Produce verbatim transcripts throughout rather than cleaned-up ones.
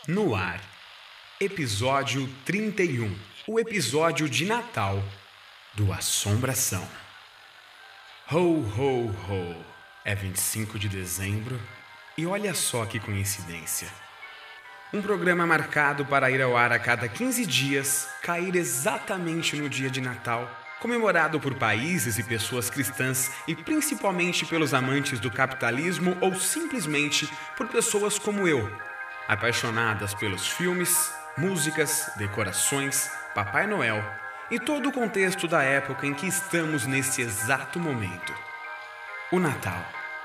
No ar, episódio trinta e um, o episódio de Natal do Assombração. Ho, ho, ho! É vinte e cinco de dezembro e olha só que coincidência. Um programa marcado para ir ao ar a cada quinze dias, cair exatamente no dia de Natal, comemorado por países e pessoas cristãs e principalmente pelos amantes do capitalismo ou simplesmente por pessoas como eu, apaixonadas pelos filmes, músicas, decorações, Papai Noel e todo o contexto da época em que estamos nesse exato momento. O Natal.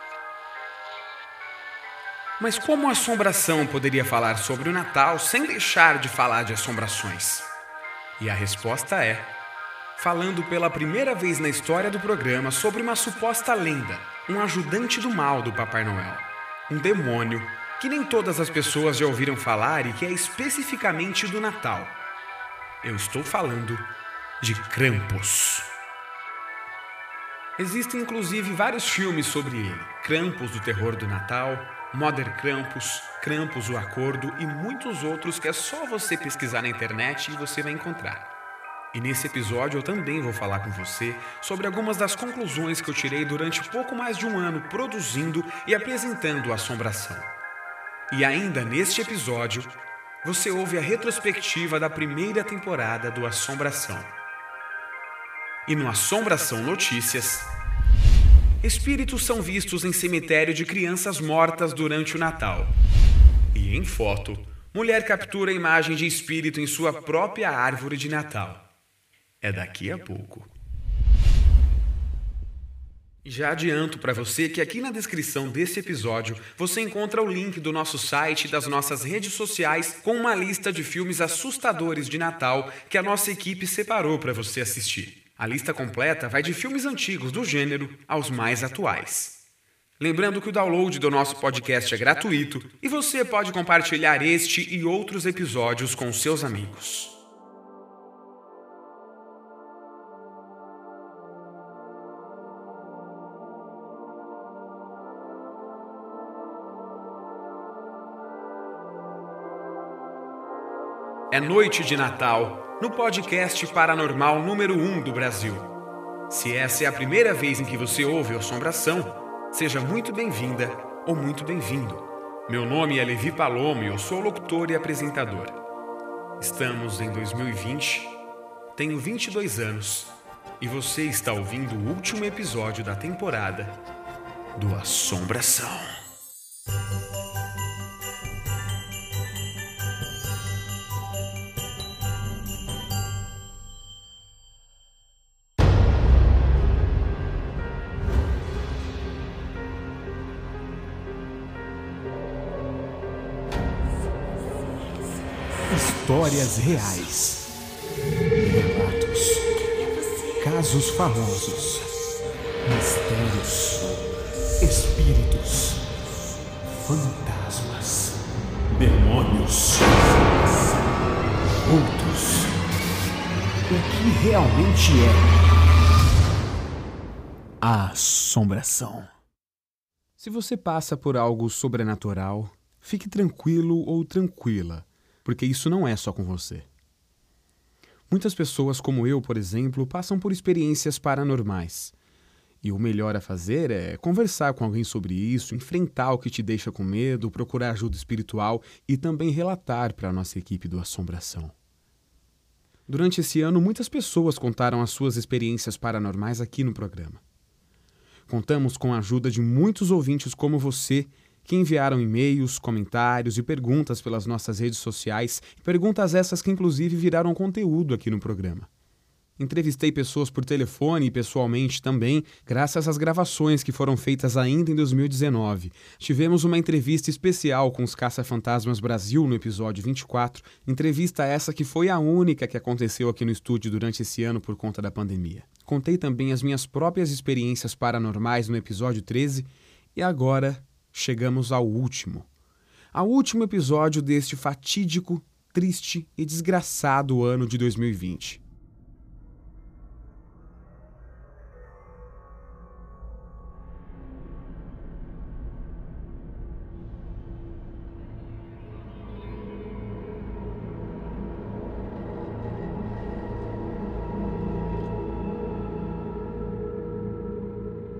Mas como a assombração poderia falar sobre o Natal sem deixar de falar de assombrações? E a resposta é: falando pela primeira vez na história do programa sobre uma suposta lenda, um ajudante do mal do Papai Noel, um demônio que nem todas as pessoas já ouviram falar e que é especificamente do Natal. Eu estou falando de Krampus. Existem inclusive vários filmes sobre ele: Krampus, do terror do Natal, Mother Krampus, Krampus, o acordo e muitos outros que é só você pesquisar na internet e você vai encontrar. E nesse episódio eu também vou falar com você sobre algumas das conclusões que eu tirei durante pouco mais de um ano produzindo e apresentando a Assombração. E ainda neste episódio, você ouve a retrospectiva da primeira temporada do Assombração. E no Assombração Notícias, espíritos são vistos em cemitério de crianças mortas durante o Natal. E em foto, mulher captura a imagem de espírito em sua própria árvore de Natal. É daqui a pouco. Já adianto para você que aqui na descrição desse episódio você encontra o link do nosso site e das nossas redes sociais com uma lista de filmes assustadores de Natal que a nossa equipe separou para você assistir. A lista completa vai de filmes antigos do gênero aos mais atuais. Lembrando que o download do nosso podcast é gratuito e você pode compartilhar este e outros episódios com seus amigos. É noite de Natal, no podcast paranormal número um do Brasil. Se essa é a primeira vez em que você ouve a Assombração, seja muito bem-vinda ou muito bem-vindo. Meu nome é Levi Palomo e eu sou locutor e apresentador. Estamos em dois mil e vinte, tenho vinte e dois anos e você está ouvindo o último episódio da temporada do Assombração. Histórias reais, relatos, casos famosos, mistérios, espíritos, fantasmas, demônios, outros. O que realmente é a assombração? Se você passa por algo sobrenatural, fique tranquilo ou tranquila, porque isso não é só com você. Muitas pessoas como eu, por exemplo, passam por experiências paranormais. E o melhor a fazer é conversar com alguém sobre isso, enfrentar o que te deixa com medo, procurar ajuda espiritual e também relatar para a nossa equipe do Assombração. Durante esse ano, muitas pessoas contaram as suas experiências paranormais aqui no programa. Contamos com a ajuda de muitos ouvintes como você, que enviaram e-mails, comentários e perguntas pelas nossas redes sociais, perguntas essas que inclusive viraram conteúdo aqui no programa. Entrevistei pessoas por telefone e pessoalmente também, graças às gravações que foram feitas ainda em dois mil e dezenove. Tivemos uma entrevista especial com os Caça-Fantasmas Brasil no episódio vinte e quatro, entrevista essa que foi a única que aconteceu aqui no estúdio durante esse ano por conta da pandemia. Contei também as minhas próprias experiências paranormais no episódio treze e agora chegamos ao último. Ao último episódio deste fatídico, triste e desgraçado ano de dois mil e vinte.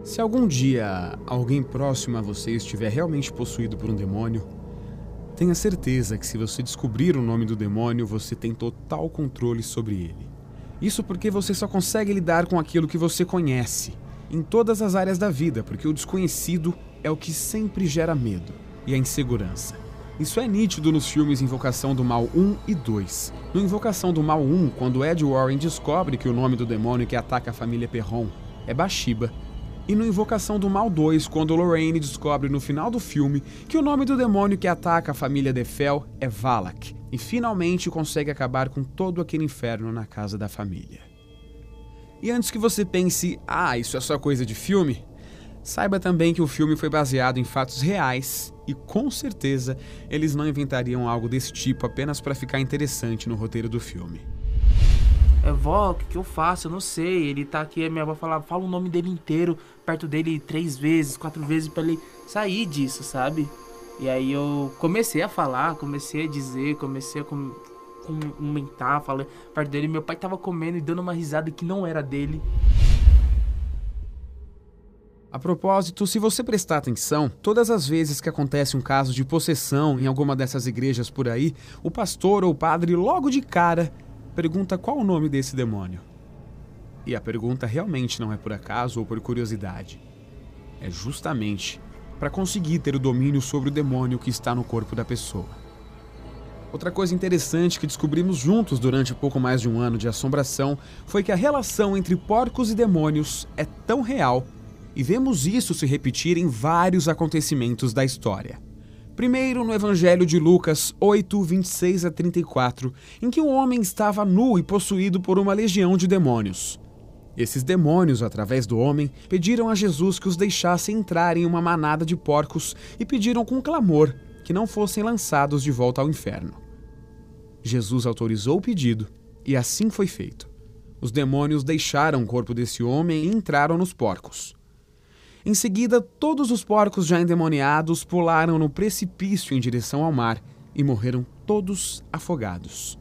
Se algum dia alguém próximo a você estiver realmente possuído por um demônio, tenha certeza que se você descobrir o nome do demônio, você tem total controle sobre ele. Isso porque você só consegue lidar com aquilo que você conhece, em todas as áreas da vida, porque o desconhecido é o que sempre gera medo e a insegurança. Isso é nítido nos filmes Invocação do Mal um e dois. No Invocação do Mal um, quando Ed Warren descobre que o nome do demônio que ataca a família Perron é Bathsheba, e no Invocação do Mal dois, quando Lorraine descobre no final do filme que o nome do demônio que ataca a família Defel é Valak, e finalmente consegue acabar com todo aquele inferno na casa da família. E antes que você pense, ah, isso é só coisa de filme, saiba também que o filme foi baseado em fatos reais e, com certeza, eles não inventariam algo desse tipo apenas para ficar interessante no roteiro do filme. É, vó, o que, que eu faço? Eu não sei. Ele tá aqui, a minha avó fala, fala o nome dele inteiro perto dele três vezes, quatro vezes pra ele sair disso, sabe? E aí eu comecei a falar, comecei a dizer, comecei a com, comentar, falei perto dele. Meu pai tava comendo e dando uma risada que não era dele. A propósito, se você prestar atenção, todas as vezes que acontece um caso de possessão em alguma dessas igrejas por aí, o pastor ou o padre logo de cara pergunta qual o nome desse demônio. E a pergunta realmente não é por acaso ou por curiosidade. É justamente para conseguir ter o domínio sobre o demônio que está no corpo da pessoa. Outra coisa interessante que descobrimos juntos durante pouco mais de um ano de assombração foi que a relação entre porcos e demônios é tão real, e vemos isso se repetir em vários acontecimentos da história. Primeiro, no Evangelho de Lucas oito, vinte e seis a trinta e quatro, em que um homem estava nu e possuído por uma legião de demônios. Esses demônios, através do homem, pediram a Jesus que os deixasse entrar em uma manada de porcos e pediram com clamor que não fossem lançados de volta ao inferno. Jesus autorizou o pedido e assim foi feito. Os demônios deixaram o corpo desse homem e entraram nos porcos. Em seguida, todos os porcos já endemoniados pularam no precipício em direção ao mar e morreram todos afogados.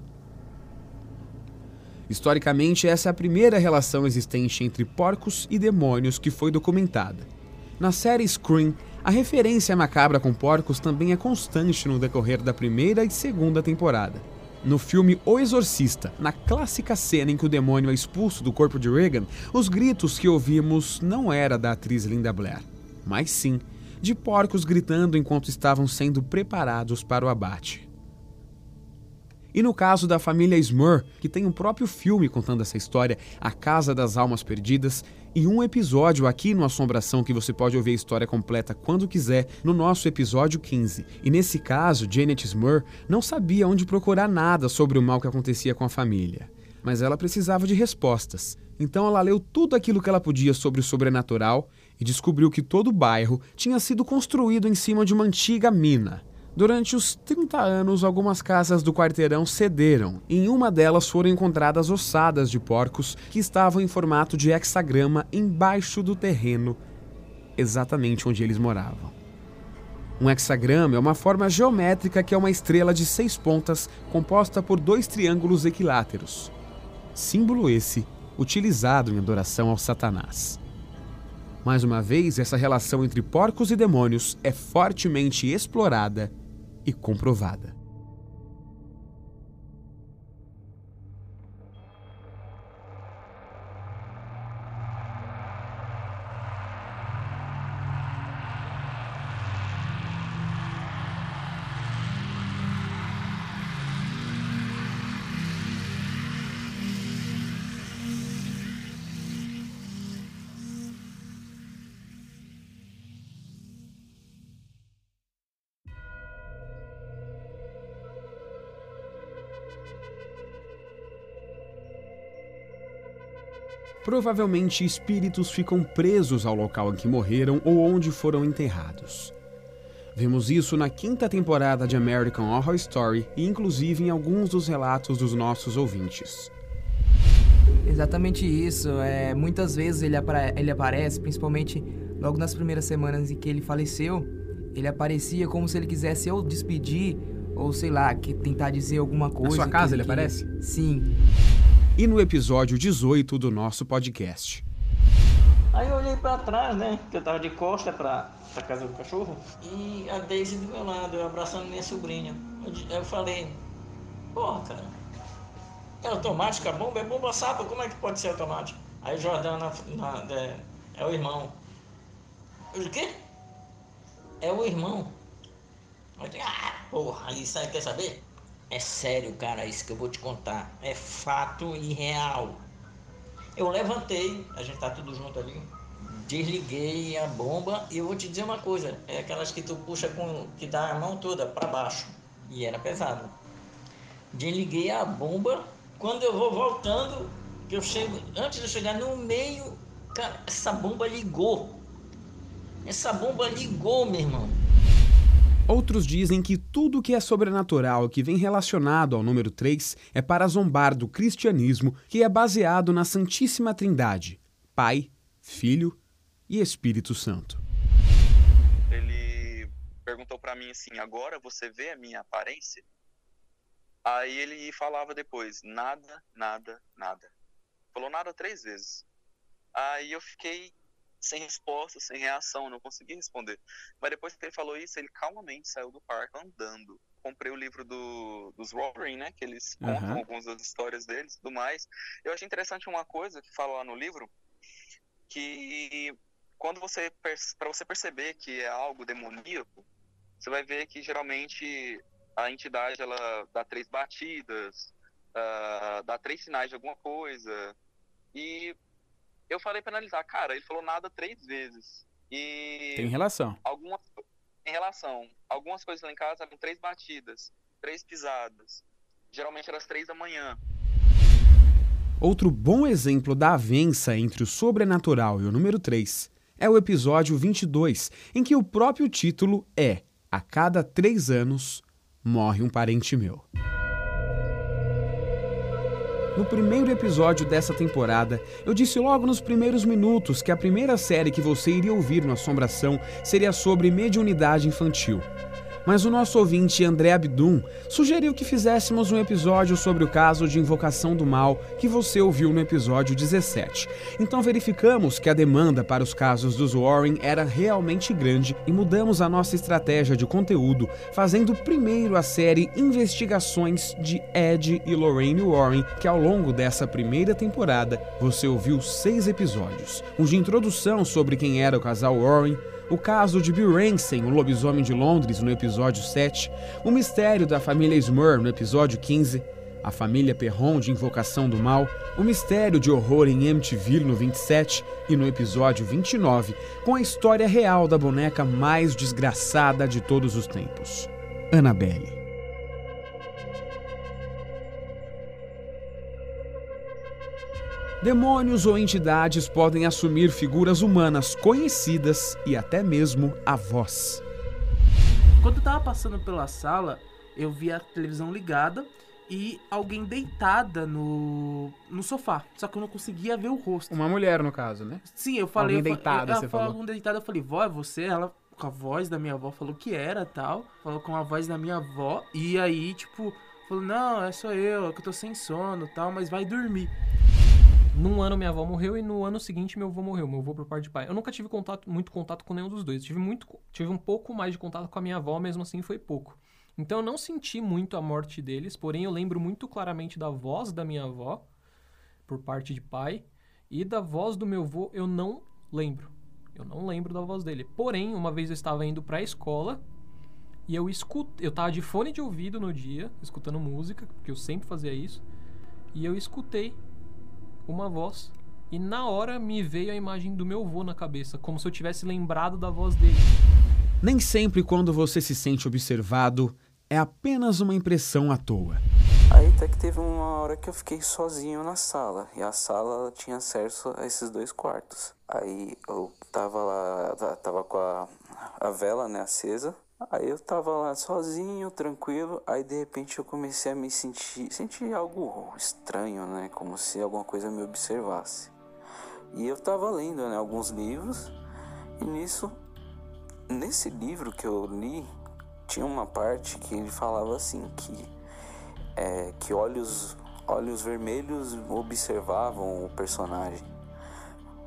Historicamente, essa é a primeira relação existente entre porcos e demônios que foi documentada. Na série Scream, a referência macabra com porcos também é constante no decorrer da primeira e segunda temporada. No filme O Exorcista, na clássica cena em que o demônio é expulso do corpo de Regan, os gritos que ouvimos não eram da atriz Linda Blair, mas sim de porcos gritando enquanto estavam sendo preparados para o abate. E no caso da família Smur, que tem um próprio filme contando essa história, A Casa das Almas Perdidas, e um episódio aqui no Assombração que você pode ouvir a história completa quando quiser, no nosso episódio quinze. E nesse caso, Janet Smur não sabia onde procurar nada sobre o mal que acontecia com a família. Mas ela precisava de respostas. Então ela leu tudo aquilo que ela podia sobre o sobrenatural e descobriu que todo o bairro tinha sido construído em cima de uma antiga mina. Durante os trinta anos, algumas casas do quarteirão cederam, e em uma delas foram encontradas ossadas de porcos que estavam em formato de hexagrama embaixo do terreno, exatamente onde eles moravam. Um hexagrama é uma forma geométrica que é uma estrela de seis pontas composta por dois triângulos equiláteros. Símbolo esse utilizado em adoração ao Satanás. Mais uma vez, essa relação entre porcos e demônios é fortemente explorada e comprovada. Provavelmente espíritos ficam presos ao local em que morreram ou onde foram enterrados. Vemos isso na quinta temporada de American Horror Story e inclusive em alguns dos relatos dos nossos ouvintes. Exatamente isso. É, muitas vezes ele, apare- ele aparece, principalmente logo nas primeiras semanas em que ele faleceu, ele aparecia como se ele quisesse ou despedir ou sei lá, que tentar dizer alguma coisa. Na sua casa que, ele que... aparece? Sim. E no episódio dezoito do nosso podcast. Aí eu olhei pra trás, né? Que eu tava de costa pra, pra casa do cachorro. E a Daisy do meu lado, eu abraçando minha sobrinha. Eu, eu falei, porra, cara, é automática a bomba? É bomba sapa, como é que pode ser automática? Aí o Jordão na, na, é, é o irmão. Eu disse, o quê? É o irmão. Eu disse, ah, porra, aí sabe, quer saber? É sério, cara, isso que eu vou te contar. É fato e real. Eu levantei, a gente tá tudo junto ali, desliguei a bomba e eu vou te dizer uma coisa, é aquelas que tu puxa com, que dá a mão toda para baixo, e era pesado. Desliguei a bomba, quando eu vou voltando, que eu chego, antes de eu chegar no meio, cara, essa bomba ligou. Essa bomba ligou, meu irmão. Outros dizem que tudo que é sobrenatural que vem relacionado ao número três é para zombar do cristianismo, que é baseado na Santíssima Trindade, Pai, Filho e Espírito Santo. Ele perguntou pra mim assim, agora você vê a minha aparência? Aí ele falava depois, nada, nada, nada. Falou nada três vezes. Aí eu fiquei sem resposta, sem reação, não consegui responder. Mas depois que ele falou isso, ele calmamente saiu do parque andando. Comprei o livro do, dos Warren, né, que eles contam uhum. algumas das histórias deles e tudo mais. Eu achei interessante uma coisa que fala lá no livro, que quando você, para você perceber que é algo demoníaco, você vai ver que geralmente a entidade, ela dá três batidas, uh, dá três sinais de alguma coisa, e eu falei pra analisar, cara, ele falou nada três vezes. E tem relação. Algumas, em relação. Algumas coisas lá em casa eram três batidas, três pisadas. Geralmente eram as três da manhã. Outro bom exemplo da avença entre o sobrenatural e o número três é o episódio vinte e dois, em que o próprio título é A Cada Três Anos Morre um Parente Meu. No primeiro episódio dessa temporada, eu disse logo nos primeiros minutos que a primeira série que você iria ouvir no Assombração seria sobre mediunidade infantil. Mas o nosso ouvinte André Abdum sugeriu que fizéssemos um episódio sobre o caso de Invocação do Mal que você ouviu no episódio dezessete. Então verificamos que a demanda para os casos dos Warren era realmente grande e mudamos a nossa estratégia de conteúdo, fazendo primeiro a série Investigações de Ed e Lorraine Warren, que ao longo dessa primeira temporada você ouviu seis episódios. Um de introdução sobre quem era o casal Warren, o caso de Bill Ransom, o lobisomem de Londres, no episódio sete, o mistério da família Smurr, no episódio quinze, a família Perron de Invocação do Mal, o mistério de horror em Amityville, no vinte e sete, e no episódio vinte e nove, com a história real da boneca mais desgraçada de todos os tempos, Annabelle. Demônios ou entidades podem assumir figuras humanas conhecidas e até mesmo a voz. Quando eu tava passando pela sala, eu vi a televisão ligada e alguém deitada no, no sofá. Só que eu não conseguia ver o rosto. Uma mulher, no caso, né? Sim, eu falei... Alguém deitada, eu, eu, você eu, falou. Alguém deitada, eu falei, vó, é você? Ela, com a voz da minha avó, falou que era tal. Falou com a voz da minha avó. E aí, tipo, falou, não, é só eu, é que eu tô sem sono tal, mas vai dormir. Num ano minha avó morreu e no ano seguinte meu avô morreu, meu avô por parte de pai. Eu nunca tive contato, muito contato com nenhum dos dois. Tive, muito, tive um pouco mais de contato com a minha avó, mesmo assim foi pouco. Então eu não senti muito a morte deles, porém eu lembro muito claramente da voz da minha avó, por parte de pai, e da voz do meu avô eu não lembro. Eu não lembro da voz dele. Porém, uma vez eu estava indo pra escola e eu escutei, eu tava de fone de ouvido no dia, escutando música, porque eu sempre fazia isso, e eu escutei uma voz, e na hora me veio a imagem do meu avô na cabeça, como se eu tivesse lembrado da voz dele. Nem sempre quando você se sente observado, é apenas uma impressão à toa. Aí até que teve uma hora que eu fiquei sozinho na sala, e a sala tinha acesso a esses dois quartos. Aí eu tava lá, tava com a, a vela, né, acesa. Aí eu tava lá sozinho, tranquilo, aí de repente eu comecei a me sentir, sentir algo estranho, né, como se alguma coisa me observasse. E eu tava lendo, né, alguns livros, e nisso, nesse livro que eu li, tinha uma parte que ele falava assim, que, é, que olhos, olhos vermelhos observavam o personagem.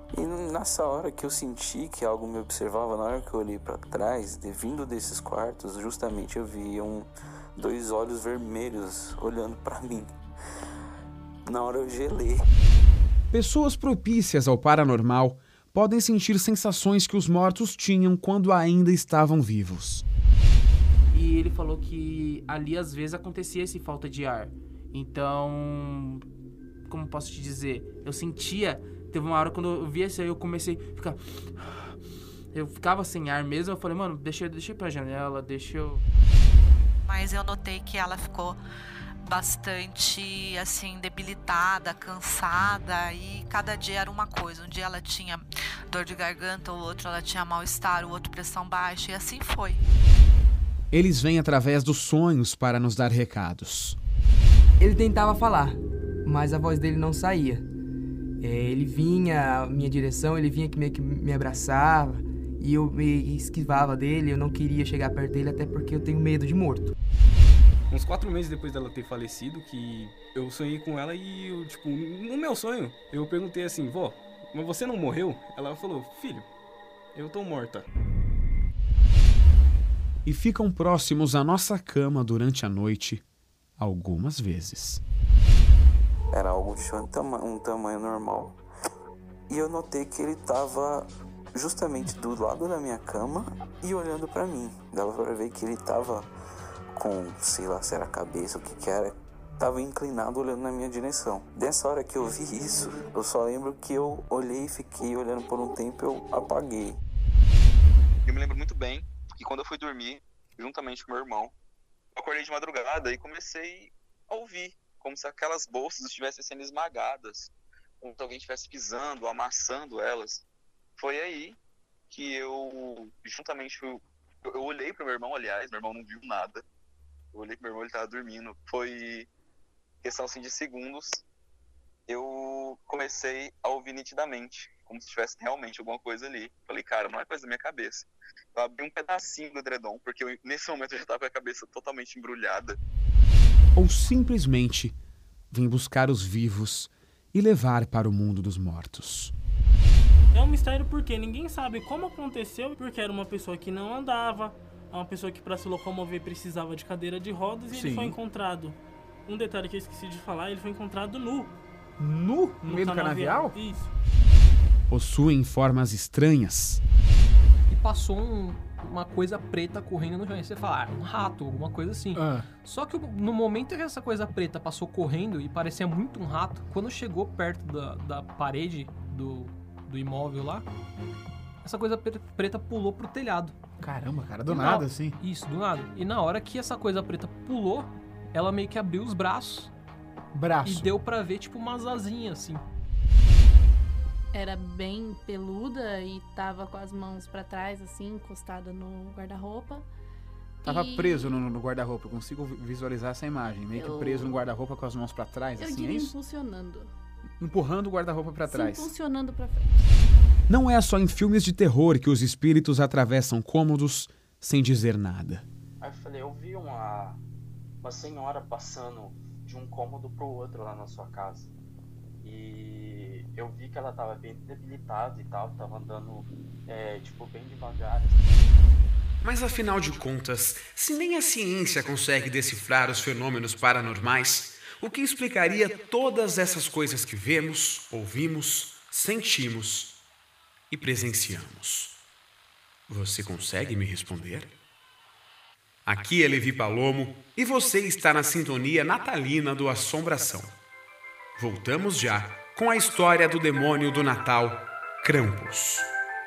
E nessa hora que eu senti que algo me observava, na hora que eu olhei para trás, de, vindo desses quartos, justamente eu vi um, dois olhos vermelhos olhando para mim. Na hora eu gelei. Pessoas propícias ao paranormal podem sentir sensações que os mortos tinham quando ainda estavam vivos. E ele falou que ali às vezes acontecia esse falta de ar. Então, como posso te dizer? Eu sentia... Teve uma hora quando eu vi isso aí, eu comecei a ficar... Eu ficava sem ar mesmo, eu falei, mano, deixa, deixa eu ir pra janela, deixa eu... Mas eu notei que ela ficou bastante, assim, debilitada, cansada, e cada dia era uma coisa. Um dia ela tinha dor de garganta, o outro ela tinha mal-estar, o outro pressão baixa, e assim foi. Eles vêm através dos sonhos para nos dar recados. Ele tentava falar, mas a voz dele não saía. É, ele vinha à minha direção, ele vinha que meio que me abraçava e eu me esquivava dele, eu não queria chegar perto dele até porque eu tenho medo de morto. Uns quatro meses depois dela ter falecido, que eu sonhei com ela e, eu, tipo, no meu sonho, eu perguntei assim, vó, mas você não morreu? Ela falou, filho, eu tô morta. E ficam próximos à nossa cama durante a noite, algumas vezes. Era algo de um, tama- um tamanho normal. E eu notei que ele tava justamente do lado da minha cama e olhando pra mim. Dava pra ver que ele tava com, sei lá se era a cabeça, o que que era, tava inclinado olhando na minha direção. Dessa hora que eu vi isso, eu só lembro que eu olhei e fiquei olhando por um tempo, eu apaguei. Eu me lembro muito bem que quando eu fui dormir, juntamente com meu irmão, eu acordei de madrugada e comecei a ouvir, como se aquelas bolsas estivessem sendo esmagadas, como se alguém estivesse pisando, amassando elas. Foi aí que eu, juntamente, eu, eu olhei pro meu irmão, aliás, meu irmão não viu nada. Eu olhei pro meu irmão, ele tava dormindo. Foi questão, assim, de segundos. Eu comecei a ouvir nitidamente, como se tivesse realmente alguma coisa ali. Falei, cara, não é coisa da minha cabeça. Eu abri um pedacinho do edredom, porque eu, nesse momento eu já tava com a cabeça totalmente embrulhada. Ou simplesmente vem buscar os vivos e levar para o mundo dos mortos. É um mistério porque ninguém sabe como aconteceu, porque era uma pessoa que não andava, uma pessoa que para se locomover precisava de cadeira de rodas, e Sim. ele foi encontrado. Um detalhe que eu esqueci de falar, ele foi encontrado nu. Nu? No meio do canavial? Isso. Possuem formas estranhas. E passou um, uma coisa preta correndo no chão. Aí você fala, ah, um rato, alguma coisa assim. Ah. Só que no momento que essa coisa preta passou correndo e parecia muito um rato, quando chegou perto da, da parede do, do imóvel lá, essa coisa preta pulou pro telhado. Caramba, cara, do E nada, na- assim. Isso, do nada. E na hora que essa coisa preta pulou, ela meio que abriu os braços Braço. e deu pra ver, tipo, umas asinhas, assim. Era bem peluda e tava com as mãos pra trás, assim, encostada no guarda-roupa. Tava E preso no, no guarda-roupa, eu consigo visualizar essa imagem. Meio Eu- que preso no guarda-roupa com as mãos pra trás, Eu assim, diria é isso? impulsionando. Empurrando o guarda-roupa pra Sim, trás. impulsionando pra frente. Não é só em filmes de terror que os espíritos atravessam cômodos sem dizer nada. Aí eu falei, eu vi uma, uma senhora passando de um cômodo pro outro lá na sua casa. E eu vi que ela tava bem debilitada e tal, tava andando, é, tipo, bem devagar. Mas afinal de contas, se nem a ciência consegue decifrar os fenômenos paranormais, o que explicaria todas essas coisas que vemos, ouvimos, sentimos e presenciamos? Você consegue me responder? Aqui é Levi Palomo e você está na sintonia natalina do Assombração. Voltamos já com a história do demônio do Natal, Krampus.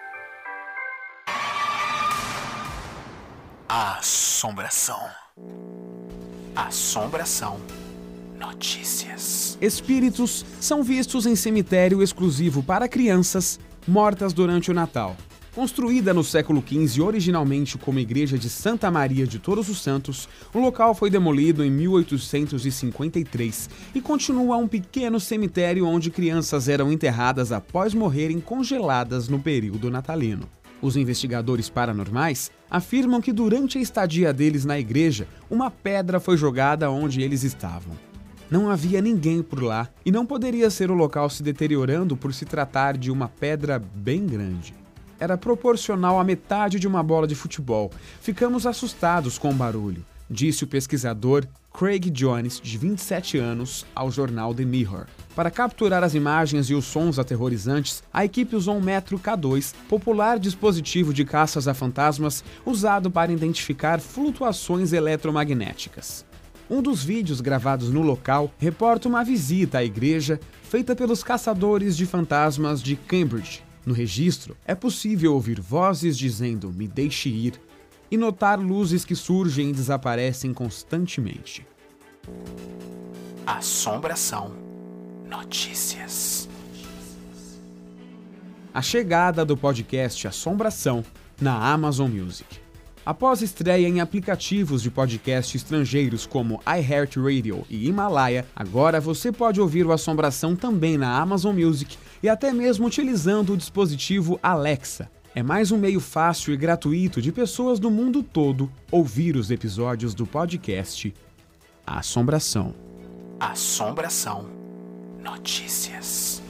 Assombração. Assombração. Notícias. Espíritos são vistos em cemitério exclusivo para crianças mortas durante o Natal. Construída no século quinze originalmente como igreja de Santa Maria de Todos os Santos, o local foi demolido em mil oitocentos e cinquenta e três e continua um pequeno cemitério onde crianças eram enterradas após morrerem congeladas no período natalino. Os investigadores paranormais afirmam que durante a estadia deles na igreja, uma pedra foi jogada onde eles estavam. Não havia ninguém por lá e não poderia ser o local se deteriorando por se tratar de uma pedra bem grande. Era proporcional à metade de uma bola de futebol. Ficamos assustados com o barulho, disse o pesquisador Craig Jones, de vinte e sete anos, ao jornal The Mirror. Para capturar as imagens e os sons aterrorizantes, a equipe usou um Metro K dois, popular dispositivo de caças a fantasmas usado para identificar flutuações eletromagnéticas. Um dos vídeos gravados no local reporta uma visita à igreja feita pelos caçadores de fantasmas de Cambridge. No registro, é possível ouvir vozes dizendo "me deixe ir" e notar luzes que surgem e desaparecem constantemente. Assombração. Notícias. A chegada do podcast Assombração na Amazon Music. Após estreia em aplicativos de podcast estrangeiros como iHeartRadio e Himalaya, agora você pode ouvir o Assombração também na Amazon Music e até mesmo utilizando o dispositivo Alexa. É mais um meio fácil e gratuito de pessoas do mundo todo ouvir os episódios do podcast Assombração. Assombração. Notícias.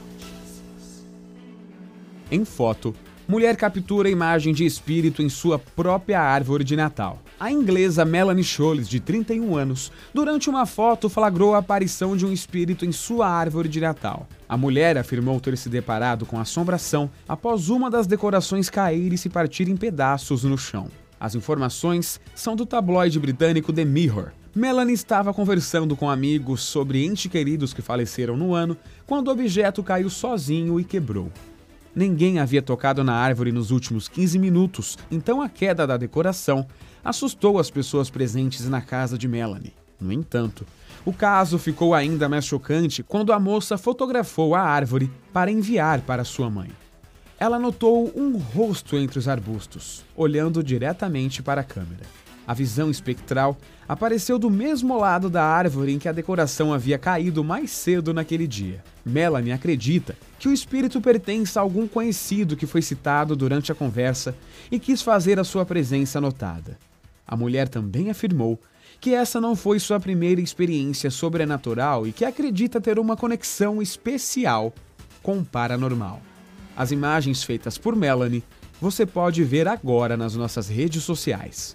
Em foto, mulher captura imagem de espírito em sua própria árvore de Natal. A inglesa Melanie Scholes, de trinta e um anos, durante uma foto flagrou a aparição de um espírito em sua árvore de Natal. A mulher afirmou ter se deparado com assombração após uma das decorações cair e se partir em pedaços no chão. As informações são do tabloide britânico The Mirror. Melanie estava conversando com amigos sobre entes queridos que faleceram no ano, quando o objeto caiu sozinho e quebrou. Ninguém havia tocado na árvore nos últimos quinze minutos, então a queda da decoração assustou as pessoas presentes na casa de Melanie. No entanto, o caso ficou ainda mais chocante quando a moça fotografou a árvore para enviar para sua mãe. Ela notou um rosto entre os arbustos, olhando diretamente para a câmera. A visão espectral apareceu do mesmo lado da árvore em que a decoração havia caído mais cedo naquele dia. Melanie acredita que o espírito pertence a algum conhecido que foi citado durante a conversa e quis fazer a sua presença notada. A mulher também afirmou que essa não foi sua primeira experiência sobrenatural e que acredita ter uma conexão especial com o paranormal. As imagens feitas por Melanie você pode ver agora nas nossas redes sociais.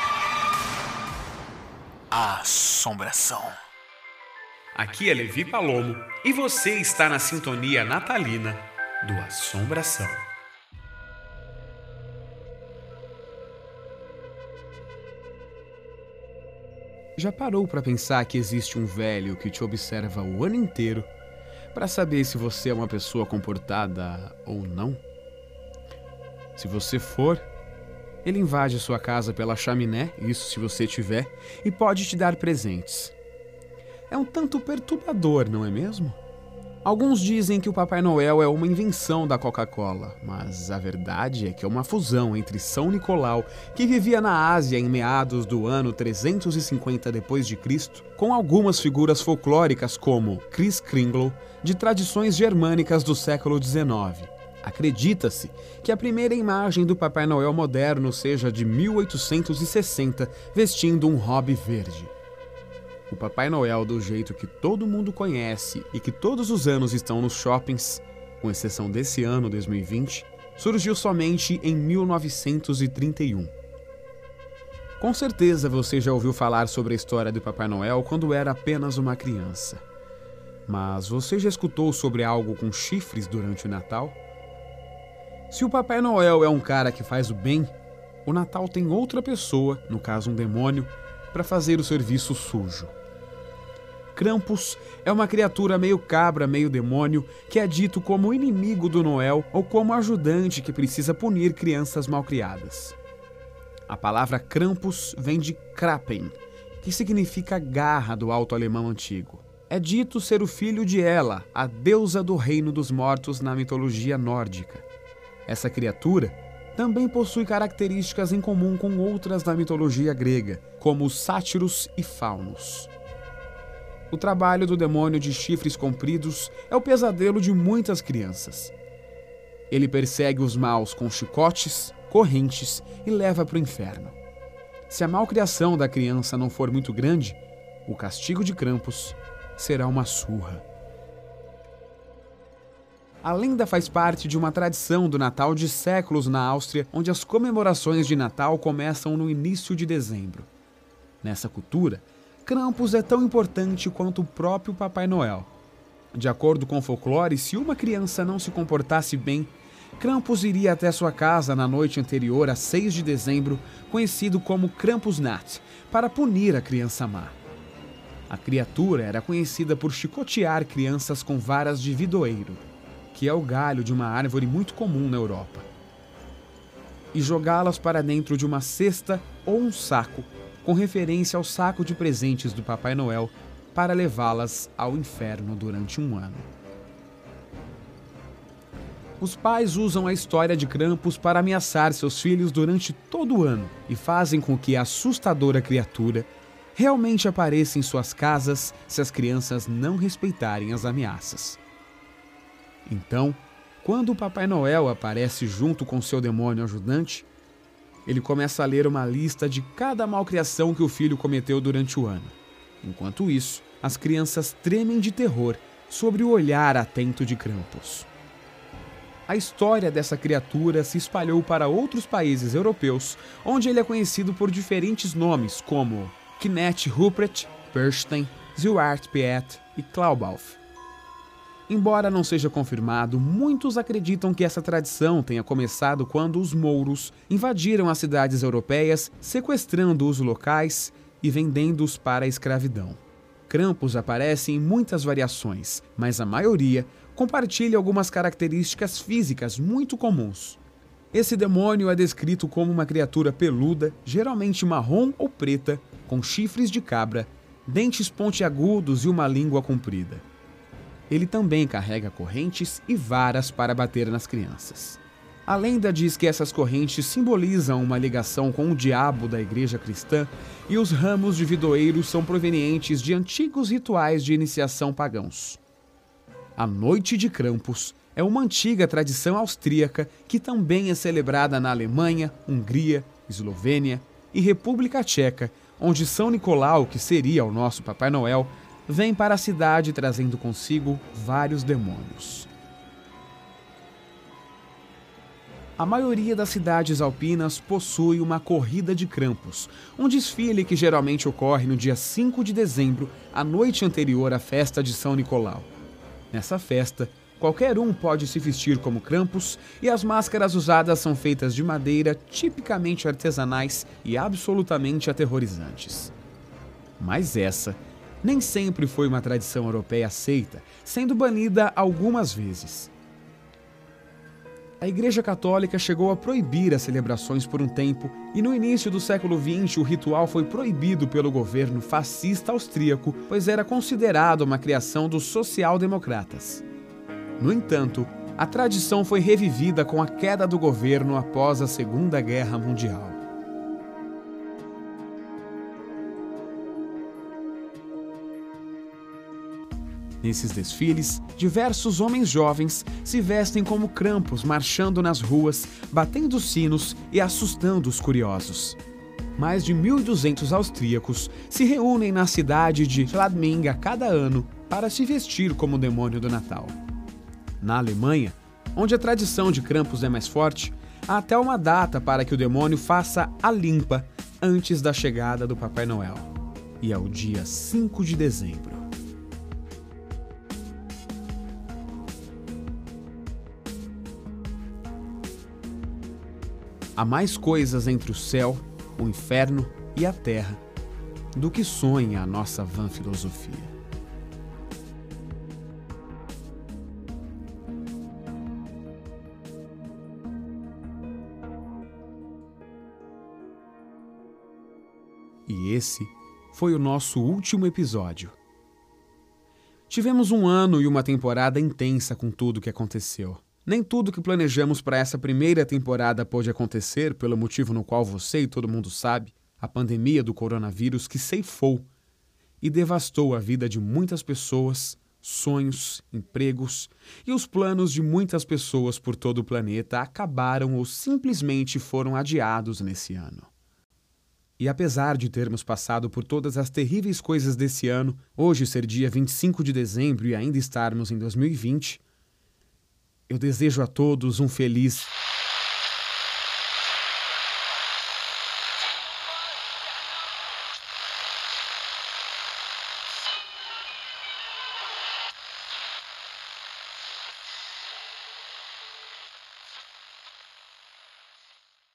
Assombração. Aqui é Levi Palomo e você está na sintonia natalina do Assombração. Já parou para pensar que existe um velho que te observa o ano inteiro para saber se você é uma pessoa comportada ou não? Se você for, ele invade sua casa pela chaminé, isso se você tiver, e pode te dar presentes. É um tanto perturbador, não é mesmo? Alguns dizem que o Papai Noel é uma invenção da Coca-Cola, mas a verdade é que é uma fusão entre São Nicolau, que vivia na Ásia em meados do ano trezentos e cinquenta depois de Cristo, com algumas figuras folclóricas como Kris Kringle, de tradições germânicas do século dezenove. Acredita-se que a primeira imagem do Papai Noel moderno seja de mil oitocentos e sessenta, vestindo um robe verde. O Papai Noel do jeito que todo mundo conhece e que todos os anos estão nos shoppings, com exceção desse ano, dois mil e vinte, surgiu somente em mil novecentos e trinta e um. Com certeza você já ouviu falar sobre a história do Papai Noel quando era apenas uma criança. Mas você já escutou sobre algo com chifres durante o Natal? Se o Papai Noel é um cara que faz o bem, o Natal tem outra pessoa, no caso um demônio, para fazer o serviço sujo. Krampus é uma criatura meio cabra, meio demônio, que é dito como inimigo do Noel ou como ajudante que precisa punir crianças malcriadas. A palavra Krampus vem de Krapen, que significa garra do alto alemão antigo. É dito ser o filho de Hela, a deusa do reino dos mortos na mitologia nórdica. Essa criatura também possui características em comum com outras da mitologia grega, como os sátiros e faunos. O trabalho do demônio de chifres compridos é o pesadelo de muitas crianças. Ele persegue os maus com chicotes, correntes e leva para o inferno. Se a malcriação da criança não for muito grande, o castigo de Krampus será uma surra. A lenda faz parte de uma tradição do Natal de séculos na Áustria, onde as comemorações de Natal começam no início de dezembro. Nessa cultura, Krampus é tão importante quanto o próprio Papai Noel. De acordo com o folclore, se uma criança não se comportasse bem, Krampus iria até sua casa na noite anterior a seis de dezembro, conhecido como Krampusnacht, para punir a criança má. A criatura era conhecida por chicotear crianças com varas de vidoeiro, que é o galho de uma árvore muito comum na Europa, e jogá-las para dentro de uma cesta ou um saco, com referência ao saco de presentes do Papai Noel, para levá-las ao inferno durante um ano. Os pais usam a história de Krampus para ameaçar seus filhos durante todo o ano e fazem com que a assustadora criatura realmente apareça em suas casas se as crianças não respeitarem as ameaças. Então, quando o Papai Noel aparece junto com seu demônio ajudante, ele começa a ler uma lista de cada malcriação que o filho cometeu durante o ano. Enquanto isso, as crianças tremem de terror sobre o olhar atento de Krampus. A história dessa criatura se espalhou para outros países europeus, onde ele é conhecido por diferentes nomes como Knecht Ruprecht, Perstein, Zwarte Piet e Klaubauf. Embora não seja confirmado, muitos acreditam que essa tradição tenha começado quando os mouros invadiram as cidades europeias, sequestrando os locais e vendendo-os para a escravidão. Krampus aparece em muitas variações, mas a maioria compartilha algumas características físicas muito comuns. Esse demônio é descrito como uma criatura peluda, geralmente marrom ou preta, com chifres de cabra, dentes pontiagudos e uma língua comprida. Ele também carrega correntes e varas para bater nas crianças. A lenda diz que essas correntes simbolizam uma ligação com o diabo da igreja cristã e os ramos de vidoeiro são provenientes de antigos rituais de iniciação pagãos. A Noite de Krampus é uma antiga tradição austríaca que também é celebrada na Alemanha, Hungria, Eslovênia e República Tcheca, onde São Nicolau, que seria o nosso Papai Noel, vem para a cidade trazendo consigo vários demônios. A maioria das cidades alpinas possui uma corrida de Krampus, um desfile que geralmente ocorre no dia cinco de dezembro, a noite anterior à festa de São Nicolau. Nessa festa, qualquer um pode se vestir como Krampus e as máscaras usadas são feitas de madeira, tipicamente artesanais e absolutamente aterrorizantes. Mas essa nem sempre foi uma tradição europeia aceita, sendo banida algumas vezes. A Igreja Católica chegou a proibir as celebrações por um tempo e no início do século vinte o ritual foi proibido pelo governo fascista austríaco, pois era considerado uma criação dos social-democratas. No entanto, a tradição foi revivida com a queda do governo após a Segunda Guerra Mundial. Nesses desfiles, diversos homens jovens se vestem como Krampus, marchando nas ruas, batendo sinos e assustando os curiosos. Mais de mil e duzentos austríacos se reúnem na cidade de Schladming a cada ano para se vestir como o demônio do Natal. Na Alemanha, onde a tradição de Krampus é mais forte, há até uma data para que o demônio faça a limpa antes da chegada do Papai Noel. E é o dia cinco de dezembro. Há mais coisas entre o céu, o inferno e a terra do que sonha a nossa vã filosofia. E esse foi o nosso último episódio. Tivemos um ano e uma temporada intensa com tudo que aconteceu. Nem tudo que planejamos para essa primeira temporada pôde acontecer, pelo motivo no qual você e todo mundo sabe, a pandemia do coronavírus que ceifou e devastou a vida de muitas pessoas, sonhos, empregos e os planos de muitas pessoas por todo o planeta acabaram ou simplesmente foram adiados nesse ano. E apesar de termos passado por todas as terríveis coisas desse ano, hoje ser dia vinte e cinco de dezembro e ainda estarmos em dois mil e vinte, eu desejo a todos um feliz